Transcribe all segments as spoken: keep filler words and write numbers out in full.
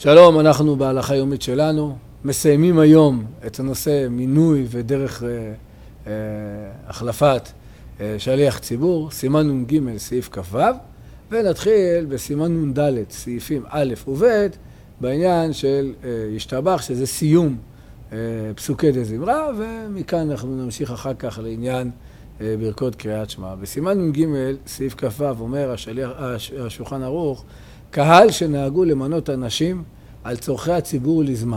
שלום, אנחנו בהלכה היומית שלנו, מסיימים היום את הנושא מינוי ודרך אה, אה, החלפת אה, שליח ציבור, סימן נ"ג סעיף כ"ו, ונתחיל בסימן נ"ד סעיפים א' וב' בעניין של אה, ישתבח, שזה סיום אה, פסוקי דזמרה, ומכאן אנחנו נמשיך אחר כך לעניין אה, ברכות קריאת שמע. בסימן נ"ג סעיף כ"ו אומר השליח, השולחן ערוך, קהל שנהגו למנות אנשים על צורכי הציבור לזמן.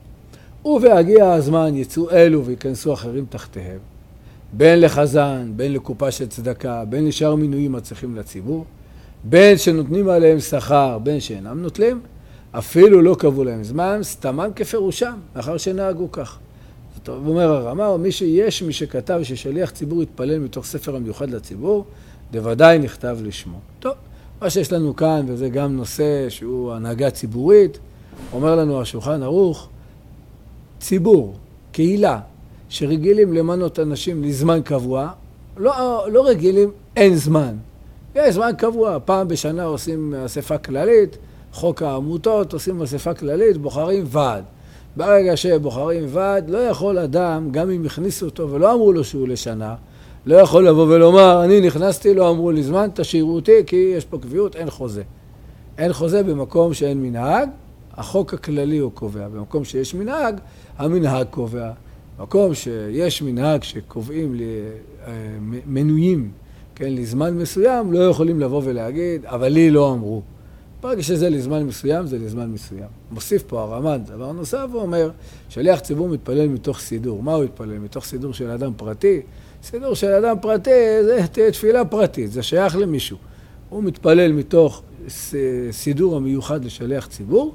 ובהגיע הזמן יצאו אלו ויכנסו אחרים תחתיהם, בין לחזן, בין לקופה של צדקה, בין לשאר מינויים הצריכים לציבור, בין שנותנים עליהם שכר, בין שאינם נוטלים, אפילו לא קבעו להם זמן, סתמם כפירושם, לאחר שנהגו כך. זאת אומר הרמה, או מי שיש, מי שכתב ששליח ציבור יתפלל מתוך ספר המיוחד לציבור, בוודאי נכתב לשמו. טוב, מה שיש לנו כאן, וזה גם נושא שהוא הנהגה ציבורית, אומר לנו השולחן ערוך, ציבור, קהילה, שרגילים למנות אנשים לזמן קבוע, לא, לא רגילים, אין זמן. יש זמן קבוע, פעם בשנה עושים אספה כללית, חוק העמותות, עושים אספה כללית, בוחרים ועד. ברגע שבוחרים ועד, לא יכול אדם, גם אם הכניסו אותו ולא אמרו לו שהוא לשנה, לא יכול לבוא ולומר, אני נכנסתי, לא אמרו לי זמן, תשאירו אותי, כי יש פה קביעות, אין חוזה. אין חוזה במקום שאין מנהג, החוק הכללי הוא קובע. במקום שיש מנהג, המנהג קובע. במקום שיש מנהג שקובעים למנויים, כן, לזמן מסוים, לא יכולים לבוא ולהגיד, אבל לי לא אמרו. ברגע שזה לזמן מסוים, זה לזמן מסוים. מוסיף פה הרמ"ד, דבר נוסף, הוא אומר, שליח ציבור מתפלל מתוך סידור. מה הוא מתפלל? מתוך סידור של אדם פרטי? סידור של אדם פרטי זה תפילה פרטית, זה שייך למישהו. הוא מתפלל מתוך סידור המיוחד לשליח ציבור,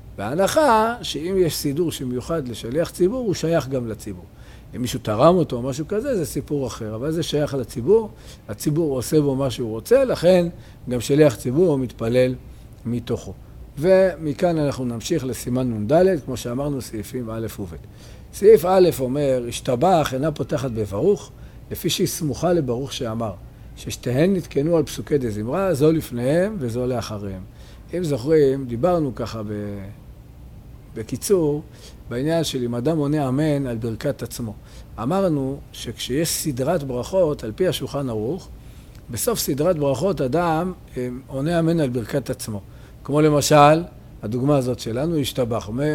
בהנחה שאם יש סידור שמיוחד לשליח ציבור, הוא שייך גם לציבור. אם מישהו תרם אותו או משהו כזה, זה סיפור אחר, אבל זה שייך לציבור, הציבור עושה בו מה שהוא רוצה, לכן גם שליח ציבור הוא מתפלל מתוכו. ומכאן אנחנו נמשיך לסימן נ"ד, כמו שאמרנו, סעיפים א' וב'. סעיף א' אומר, השתבח אינה פותחת בברוך, לפי שהיא סמוכה לברוך שאמר, ששתיהן נתקנו על פסוקי דזמרה, זו לפניהם וזו לאחריהם. אם זוכרים, דיברנו ככה ב... בקיצור, בעניין של אם אדם עונה אמן על ברכת עצמו. אמרנו שכשיש סדרת ברכות, על פי השולחן ערוך, בסוף סדרת ברכות אדם עונה אמן על ברכת עצמו. כמו למשל, הדוגמה הזאת שלנו, השתבח, מ...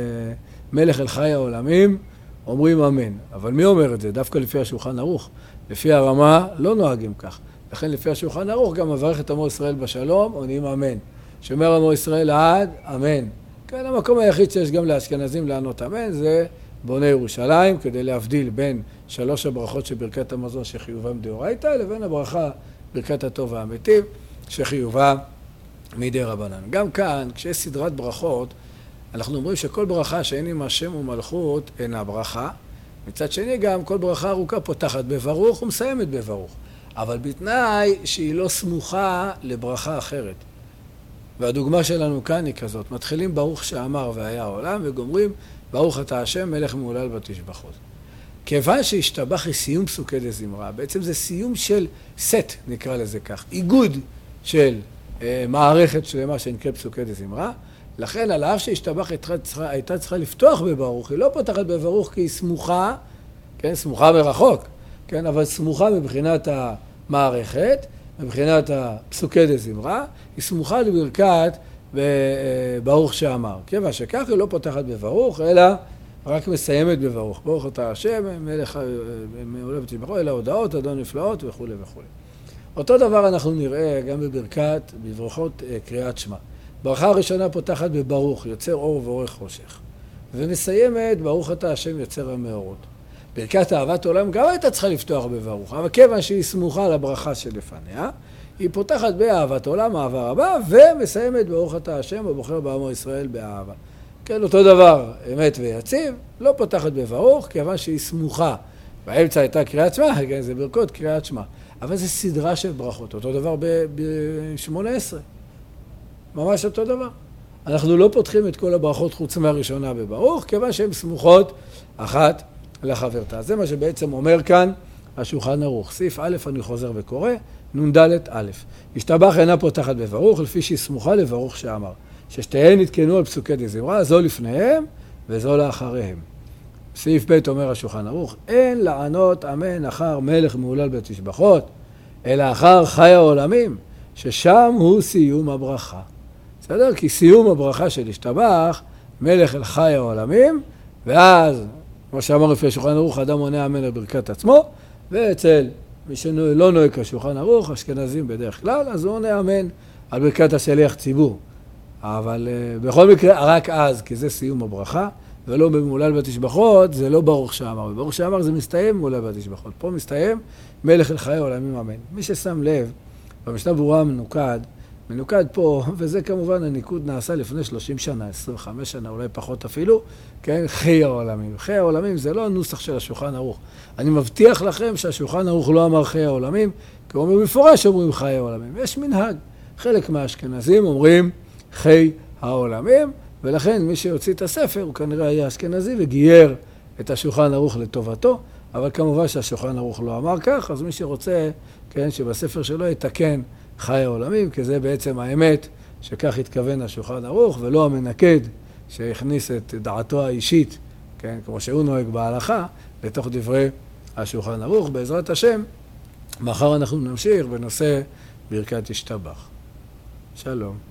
מלך אל חי העולמים, אומרים אמן. אבל מי אומר את זה? דווקא לפי השולחן ערוך. לפי הרמה לא נוהגים כך. לכן לפי השולחן ערוך גם מברך את עמו ישראל בשלום, עונים אמן. שאומר עמו ישראל לעד, אמן. כן, המקום היחיד שיש גם לאשכנזים לענות אמן זה בוני ירושלים, כדי להבדיל בין שלוש הברכות של ברכת המזון שחיובה מדאורייתא, לבין הברכה ברכת הטוב והמיטיב שחיובה מדי רבנן. גם כאן, כשיש סדרת ברכות, אנחנו אומרים שכל ברכה שאין עם השם ומלכות אינה ברכה. מצד שני גם כל ברכה ארוכה פותחת בברוך ומסיימת בברוך. אבל בתנאי שהיא לא סמוכה לברכה אחרת. והדוגמה שלנו כאן היא כזאת. מתחילים ברוך שאמר והיה העולם וגומרים ברוך אתה השם מלך מעולל ותשבחות. כיוון שהשתבח היא סיום פסוקי דזמרה, בעצם זה סיום של סט, נקרא לזה כך. איגוד של אה, מערכת שלמה שנקרא פסוקי דזמרה. לכן על אף שהשתבח הייתה צריכה לפתוח בברוך, היא לא פותחת בברוך כי היא סמוכה, כן, סמוכה מרחוק, כן, אבל סמוכה מבחינת המערכת, מבחינת הפסוקי דזמרה, היא סמוכה לברכת ברוך שאמר. כיוון שכך היא לא פותחת בברוך, אלא רק מסיימת בברוך. ברוך אתה השם, מלך מעולל ותשבחו, אלא הודעות, אדון נפלאות וכו' וכו'. אותו דבר אנחנו נראה גם בברכת, בברכות קריאת שמע. ברכה הראשונה פותחת בברוך, יוצר אור ואורך חושך. ומסיימת, ברוך אתה השם יוצר המאורות. ברכת אהבת עולם גם הייתה צריכה לפתוח בברוך, אבל כיוון שהיא סמוכה לברכה שלפניה, היא פותחת באהבת עולם, אהבה רבה, ומסיימת ברוך אתה השם ובוחר בעמו ישראל באהבה. כן, אותו דבר, אמת ויציב, לא פותחת בברוך, כיוון שהיא סמוכה. באמצע הייתה קריאת שמע, כן, זה ברכות קריאת שמע. אבל זה סדרה של ברכות, אותו דבר ב-שמונה עשרה. ממש אותו דבר. אנחנו לא פותחים את כל הברכות חוץ מהראשונה בברוך, כיוון שהן סמוכות אחת לחברתה. זה מה שבעצם אומר כאן השולחן ערוך. סעיף א' אני חוזר וקורא, נ"ד א'. השתבח אינה פותחת בברוך, לפי שהיא סמוכה לברוך שאמר. ששתיהן נתקנו על פסוקי דזמרה, זו לפניהם וזו לאחריהם. סעיף ב' אומר השולחן ערוך, אין לענות אמן אחר מלך מהולל בתשבחות, אלא אחר חי העולמים, ששם הוא סיום הברכה. בסדר? כי סיום הברכה של השתבח, מלך אל חי העולמים, ואז, כמו שאמר לפי השולחן ערוך, אדם עונה אמן לברכת עצמו, ואצל מי שלא נוהג כשולחן ערוך, אשכנזים בדרך כלל, אז הוא עונה אמן על ברכת השליח ציבור. אבל uh, בכל מקרה, רק אז, כי זה סיום הברכה, ולא במהולל בתשבחות, זה לא ברוך שאמר. ברוך שאמר זה מסתיים מהולל בתשבחות. פה מסתיים מלך אל חיי עולמים אמן. מי ששם לב, במשנה ברורה מנוקד, מנוקד פה, וזה כמובן הניקוד נעשה לפני שלושים שנה, עשרים וחמש שנה, אולי פחות אפילו, כן, חיי העולמים. חיי העולמים זה לא הנוסח של השולחן ערוך. אני מבטיח לכם שהשולחן ערוך לא אמר חיי העולמים, כי הוא אומר במפורש אומרים חיי העולמים. יש מנהג. חלק מהאשכנזים אומרים חיי העולמים, ולכן מי שיוציא את הספר הוא כנראה היה אשכנזי וגייר את השולחן ערוך לטובתו, אבל כמובן שהשולחן ערוך לא אמר כך, אז מי שרוצה, כן, שבספר שלו יתקן חיי העולמים, כי זה בעצם האמת שכך התכוון השולחן ערוך, ולא המנקד שהכניס את דעתו האישית, כן, כמו שהוא נוהג בהלכה, לתוך דברי השולחן ערוך. בעזרת השם, מחר אנחנו נמשיך בנושא ברכת השתבח. שלום.